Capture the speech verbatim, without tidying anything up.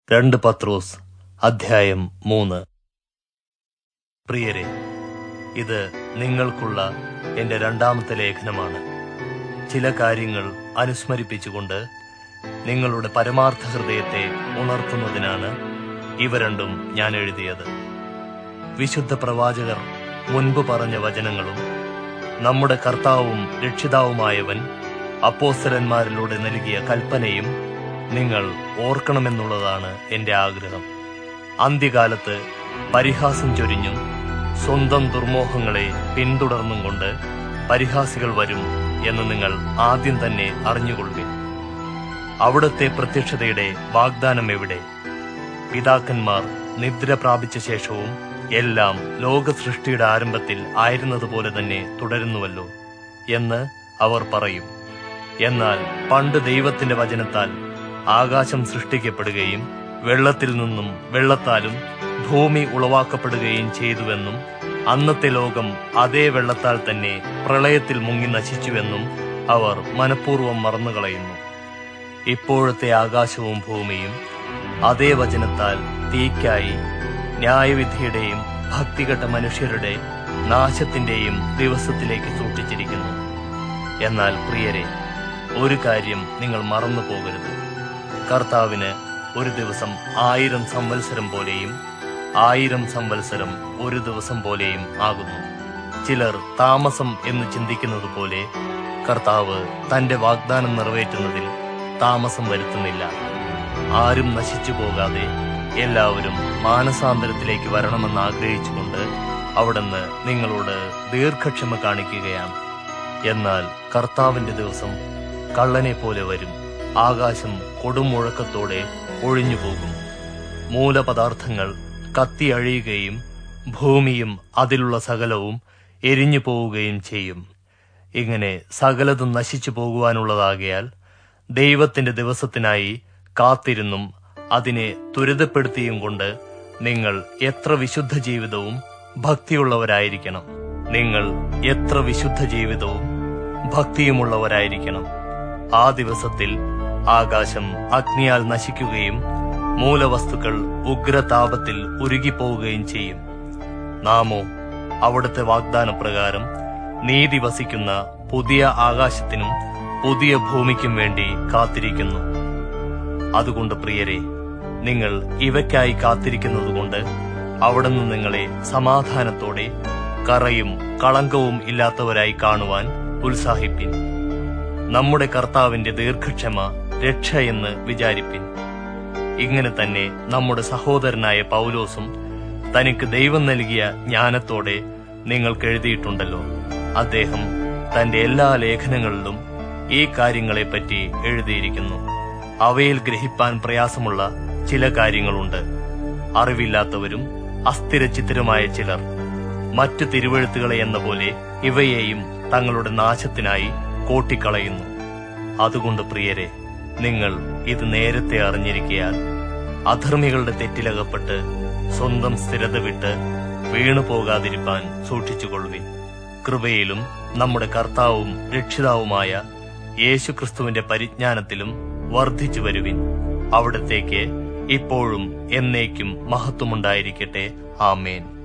രണ്ട് പത്രോസ് അധ്യായം മൂന്ന്. പ്രിയരെ, ഇത് നിങ്ങൾക്കുള്ള എന്റെ രണ്ടാമത്തെ ലേഖനമാണ്. ചില കാര്യങ്ങൾ അനുസ്മരിപ്പിച്ചുകൊണ്ട് നിങ്ങളുടെ പരമാർത്ഥ ഹൃദയത്തെ ഉണർത്തുന്നതിനാണ് ഇവ രണ്ടും ഞാൻ എഴുതിയത്. വിശുദ്ധ പ്രവാചകർ മുൻപ് പറഞ്ഞ വചനങ്ങളും നമ്മുടെ കർത്താവും രക്ഷിതാവുമായവൻ അപ്പോസ്തലന്മാരിലൂടെ നൽകിയ കൽപ്പനയും നിങ്ങൾ ഓർക്കണമെന്നുള്ളതാണ് എന്റെ ആഗ്രഹം. അന്ത്യകാലത്ത് പരിഹാസം ചൊരിഞ്ഞും സ്വന്തം ദുർമോഹങ്ങളെ പിന്തുടർന്നും കൊണ്ട് പരിഹാസികൾ വരും എന്ന് നിങ്ങൾ ആദ്യം തന്നെ അറിഞ്ഞുകൊള്ളുവിൻ. അവിടുത്തെ പ്രത്യക്ഷതയുടെ വാഗ്ദാനം എവിടെ? പിതാക്കന്മാർ നിദ്ര പ്രാപിച്ച ശേഷവും എല്ലാം ലോക സൃഷ്ടിയുടെ ആരംഭത്തിൽ ആയിരുന്നതുപോലെ തന്നെ തുടരുന്നുവല്ലോ എന്ന് അവർ പറയും. എന്നാൽ പണ്ട് ദൈവത്തിന്റെ വചനത്താൽ ആകാശം സൃഷ്ടിക്കപ്പെടുകയും വെള്ളത്തിൽ നിന്നും വെള്ളത്താലും ഭൂമി ഉളവാക്കപ്പെടുകയും ചെയ്തുവെന്നും അന്നത്തെ ലോകം അതേ വെള്ളത്താൽ തന്നെ പ്രളയത്തിൽ മുങ്ങി നശിച്ചുവെന്നും അവർ മനഃപൂർവ്വം മറന്നുകളയുന്നു. ഇപ്പോഴത്തെ ആകാശവും ഭൂമിയും അതേ വചനത്താൽ തീക്കായി ന്യായവിധിയുടെയും ഭക്തികെട്ട മനുഷ്യരുടെ നാശത്തിന്റെയും ദിവസത്തിലേക്ക് സൂക്ഷിച്ചിരിക്കുന്നു. എന്നാൽ പ്രിയരെ, ഒരു കാര്യം നിങ്ങൾ മറന്നു പോകരുത്. കർത്താവിന് ഒരു ദിവസം ആയിരം സംവത്സരം പോലെയും ആയിരം സംവത്സരം ഒരു ദിവസം പോലെയും ആകുന്നു. ചിലർ താമസം എന്ന് ചിന്തിക്കുന്നത് പോലെ കർത്താവ് തന്റെ വാഗ്ദാനം നിറവേറ്റുന്നതിൽ താമസം വരുത്തുന്നില്ല. ആരും നശിച്ചു പോകാതെ എല്ലാവരും മാനസാന്തരത്തിലേക്ക് വരണമെന്ന് ആഗ്രഹിച്ചുകൊണ്ട് അവിടുന്ന് നിങ്ങളോട് ദീർഘക്ഷമ കാണിക്കുകയാണ്. എന്നാൽ കർത്താവിന്റെ ദിവസം കള്ളനെ പോലെ വരും. ആകാശം കൊടുമുഴക്കത്തോടെ ഒഴിഞ്ഞു പോകും. മൂലപദാർത്ഥങ്ങൾ കത്തി അഴിയുകയും ഭൂമിയും അതിലുള്ള സകലവും എരിഞ്ഞു പോവുകയും ചെയ്യും. ഇങ്ങനെ സകലതും നശിച്ചു പോകുവാനുള്ളതാകയാൽ ദൈവത്തിന്റെ ദിവസത്തിനായി കാത്തിരുന്നും അതിനെ ത്വരിതപ്പെടുത്തിയും കൊണ്ട് നിങ്ങൾ എത്ര വിശുദ്ധ ജീവിതവും ഭക്തിയുള്ളവരായിരിക്കണം. നിങ്ങൾ എത്ര വിശുദ്ധ ജീവിതവും ഭക്തിയുമുള്ളവരായിരിക്കണം. ആ ദിവസത്തിൽ ആകാശം അഗ്നിയാൽ നശിക്കുകയും മൂലവസ്തുക്കൾ ഉഗ്രതാപത്തിൽ ഉരുകിപ്പോവുകയും ചെയ്യും. നാമോ അവിടുത്തെ വാഗ്ദാനപ്രകാരം നീതി വസിക്കുന്ന പുതിയ ആകാശത്തിനും പുതിയ ഭൂമിക്കും വേണ്ടി കാത്തിരിക്കുന്നു. അതുകൊണ്ട് പ്രിയരെ, നിങ്ങൾ ഇവയ്ക്കായി കാത്തിരിക്കുന്നതുകൊണ്ട് അവിടുന്ന് നിങ്ങളെ സമാധാനത്തോടെ കറയും കളങ്കവും ഇല്ലാത്തവരായി കാണുവാൻ ഉത്സാഹിപ്പിൻ. നമ്മുടെ കർത്താവിന്റെ ദീർഘക്ഷമ രക്ഷയെന്ന് വിചാരിപ്പിൻ. ഇങ്ങനെ തന്നെ നമ്മുടെ സഹോദരനായ പൗലോസും തനിക്ക് ദൈവം നൽകിയ ജ്ഞാനത്തോടെ നിങ്ങൾക്ക് എഴുതിയിട്ടുണ്ടല്ലോ. അദ്ദേഹം തന്റെ എല്ലാ ലേഖനങ്ങളിലും ഈ കാര്യങ്ങളെപ്പറ്റി എഴുതിയിരിക്കുന്നു. അവയിൽ ഗ്രഹിപ്പാൻ പ്രയാസമുള്ള ചില കാര്യങ്ങളുണ്ട്. അറിവില്ലാത്തവരും അസ്ഥിരചിത്തരുമായ ചിലർ മറ്റു തിരുവെഴുത്തുകളെ എന്ന പോലെ ഇവയെയും തങ്ങളുടെ നാശത്തിനായി കോട്ടിക്കളയുന്നു. അതുകൊണ്ട് പ്രിയരെ, നിങ്ങൾ ഇത് നേരത്തെ അറിഞ്ഞിരിക്കയാൽ അധർമ്മികളുടെ തെറ്റിലകപ്പെട്ട് സ്വന്തം സ്ഥിരത വിട്ട് വീണു പോകാതിരിപ്പാൻ സൂക്ഷിച്ചുകൊള്ളുവിൻ. കൃപയിലും നമ്മുടെ കർത്താവും രക്ഷിതാവുമായ യേശുക്രിസ്തുവിന്റെ പരിജ്ഞാനത്തിലും വർദ്ധിച്ചു വരുവിൻ. അവിടത്തേക്ക് ഇപ്പോഴും എന്നേക്കും മഹത്വമുണ്ടായിരിക്കട്ടെ. ആമേൻ.